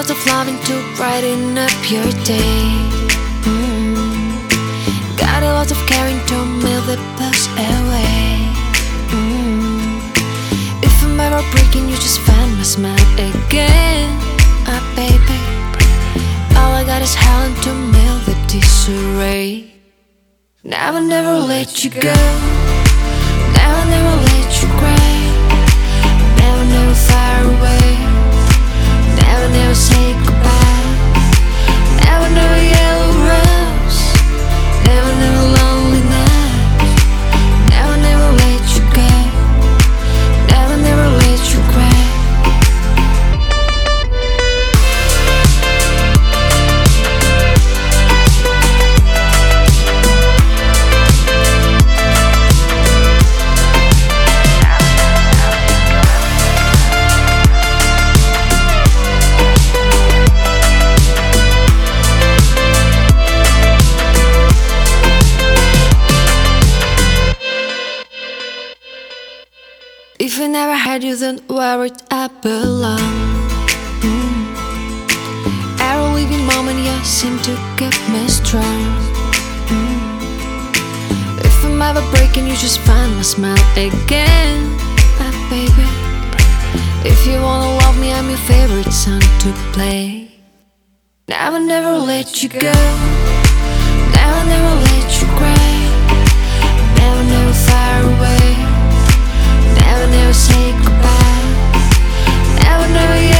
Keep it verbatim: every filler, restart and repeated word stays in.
lots of loving to brighten up your day. mm. Got a lot of caring to melt the blues away. mm. If I'm ever breaking, you just find my smile again. Ah, baby, all I got is howling to melt the disarray. Now I never let you go. Now I never let you cry. Never, never far away. Never, never say goodbye. Never, never yellow rose. Never, never lonely night. Never, never let you go. Never, never let you cry. If I never had you, then where it I belong. mm. Every living moment you seem to keep me strong. mm. If I'm ever breaking, you just find my smile again. Ah, baby, if you wanna love me, I'm your favorite song to play. Now I never let you go. Now I never let you cry. Never, never far away. Never, never say goodbye. Never, never